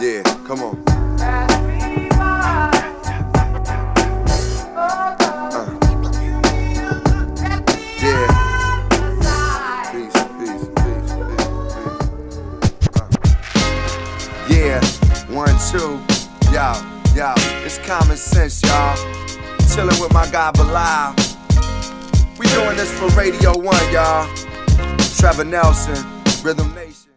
Yeah, come on. Yeah. Peace, peace, peace, peace. Yeah, 1, 2. Yo, it's common sense, y'all. Chillin' with my guy Bilal. We doing this for Radio 1, y'all. Trevor Nelson, Rhythm Nation.